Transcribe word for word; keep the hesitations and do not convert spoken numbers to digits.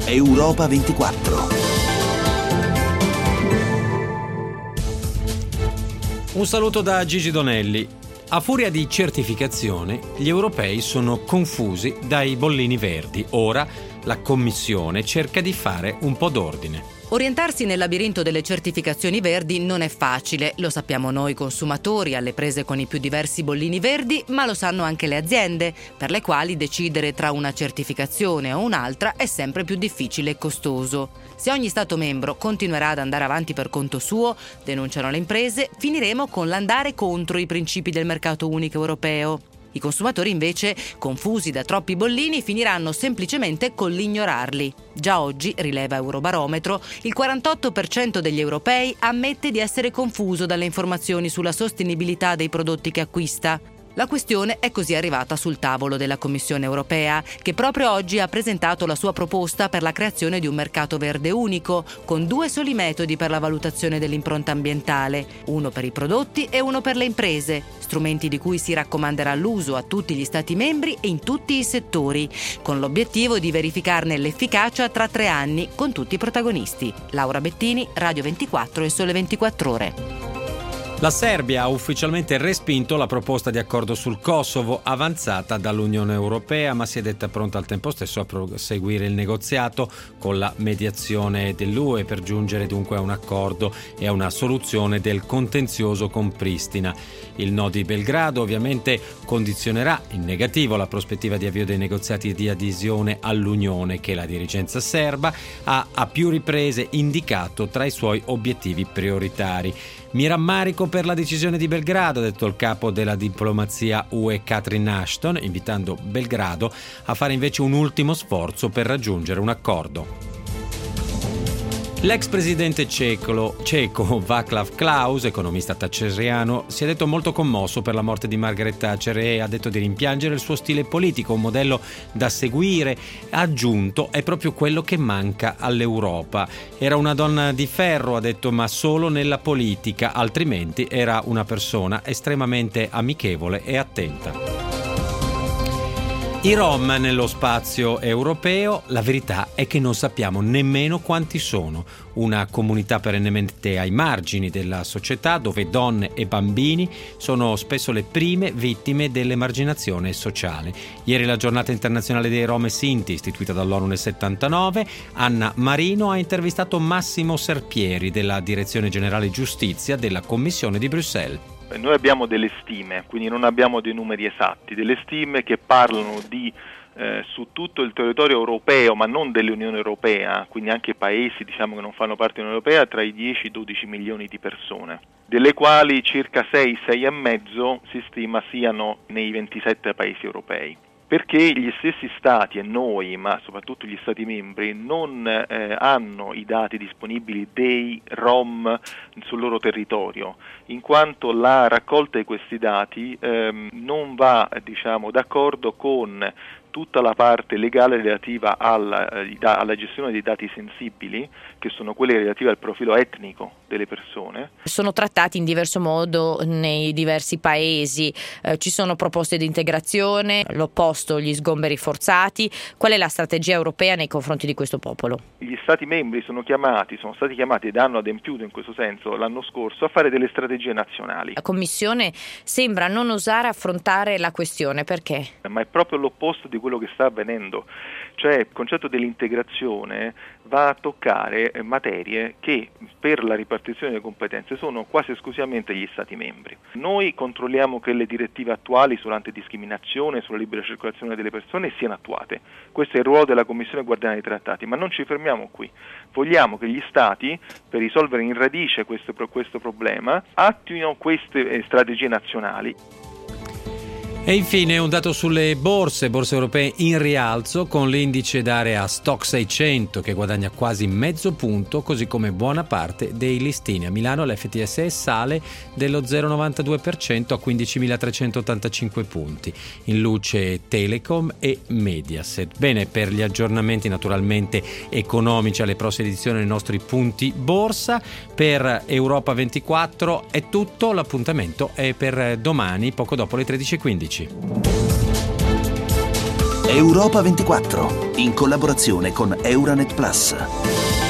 Europa ventiquattro. Un saluto da Gigi Donelli. A furia di certificazione, gli europei sono confusi dai bollini verdi. Ora la Commissione cerca di fare un po' d'ordine. Orientarsi nel labirinto delle certificazioni verdi non è facile, lo sappiamo noi consumatori alle prese con i più diversi bollini verdi, ma lo sanno anche le aziende, per le quali decidere tra una certificazione o un'altra è sempre più difficile e costoso. Se ogni Stato membro continuerà ad andare avanti per conto suo, denunciano le imprese, finiremo con l'andare contro i principi del mercato unico europeo. I consumatori invece, confusi da troppi bollini, finiranno semplicemente con l'ignorarli. Già oggi, rileva Eurobarometro, il quarantotto per cento degli europei ammette di essere confuso dalle informazioni sulla sostenibilità dei prodotti che acquista. La questione è così arrivata sul tavolo della Commissione europea, che proprio oggi ha presentato la sua proposta per la creazione di un mercato verde unico, con due soli metodi per la valutazione dell'impronta ambientale, uno per i prodotti e uno per le imprese, strumenti di cui si raccomanderà l'uso a tutti gli Stati membri e in tutti i settori, con l'obiettivo di verificarne l'efficacia tra tre anni con tutti i protagonisti. Laura Bettini, Radio ventiquattro e Sole ventiquattro Ore. La Serbia ha ufficialmente respinto la proposta di accordo sul Kosovo avanzata dall'Unione Europea, ma si è detta pronta al tempo stesso a proseguire il negoziato con la mediazione dell'U E per giungere dunque a un accordo e a una soluzione del contenzioso con Pristina. Il no di Belgrado ovviamente condizionerà in negativo la prospettiva di avvio dei negoziati di adesione all'Unione, che la dirigenza serba ha a più riprese indicato tra i suoi obiettivi prioritari. Mi rammarico per la decisione di Belgrado, ha detto il capo della diplomazia U E Catherine Ashton, invitando Belgrado a fare invece un ultimo sforzo per raggiungere un accordo. L'ex presidente ceco, ceco Václav Klaus, economista thatcheriano, si è detto molto commosso per la morte di Margaret Thatcher e ha detto di rimpiangere il suo stile politico, un modello da seguire. Ha aggiunto: è proprio quello che manca all'Europa. Era una donna di ferro, ha detto, ma solo nella politica, altrimenti era una persona estremamente amichevole e attenta. I Rom nello spazio europeo, la verità è che non sappiamo nemmeno quanti sono. Una comunità perennemente ai margini della società, dove donne e bambini sono spesso le prime vittime dell'emarginazione sociale. Ieri la giornata internazionale dei Rom e Sinti, istituita dall'ONU nel settantanove, Anna Marino ha intervistato Massimo Serpieri della Direzione Generale Giustizia della Commissione di Bruxelles. Noi abbiamo delle stime, quindi non abbiamo dei numeri esatti, delle stime che parlano di eh, su tutto il territorio europeo, ma non dell'Unione Europea, quindi anche paesi diciamo che non fanno parte dell'Unione Europea, tra i dieci e i dodici milioni di persone, delle quali circa sei sei e mezzo si stima siano nei ventisette paesi europei. Perché gli stessi Stati e noi, ma soprattutto gli Stati membri, non eh, hanno i dati disponibili dei Rom sul loro territorio, in quanto la raccolta di questi dati ehm, non va diciamo, d'accordo con tutta la parte legale relativa alla, alla gestione dei dati sensibili, che sono quelle relative al profilo etnico delle persone. Sono trattati in diverso modo nei diversi paesi, eh, ci sono proposte di integrazione, l'opposto, gli sgomberi forzati. Qual è la strategia europea nei confronti di questo popolo? Gli Stati membri sono chiamati, sono stati chiamati ed hanno adempiuto in questo senso l'anno scorso a fare delle strategie nazionali. La Commissione sembra non osare affrontare la questione, perché? Ma è proprio l'opposto di quello che sta avvenendo, cioè il concetto dell'integrazione va a toccare materie che per la ripartizione delle competenze sono quasi esclusivamente gli Stati membri. Noi controlliamo che le direttive attuali sull'antidiscriminazione e sulla libera circolazione delle persone siano attuate. Questo è il ruolo della Commissione Guardiana dei Trattati, ma non ci fermiamo qui. Vogliamo che gli Stati, per risolvere in radice questo, questo problema, attuino queste strategie nazionali. E infine un dato sulle borse, borse europee in rialzo, con l'indice d'area Stock seicento che guadagna quasi mezzo punto, così come buona parte dei listini. A Milano l'F T S E sale dello zero virgola novantadue per cento a quindicimilatrecentottantacinque punti, in luce Telecom e Mediaset. Bene, per gli aggiornamenti naturalmente economici alle prossime edizioni dei nostri punti borsa, per Europa ventiquattro è tutto, l'appuntamento è per domani poco dopo le tredici e quindici. Europa ventiquattro, in collaborazione con Euranet Plus.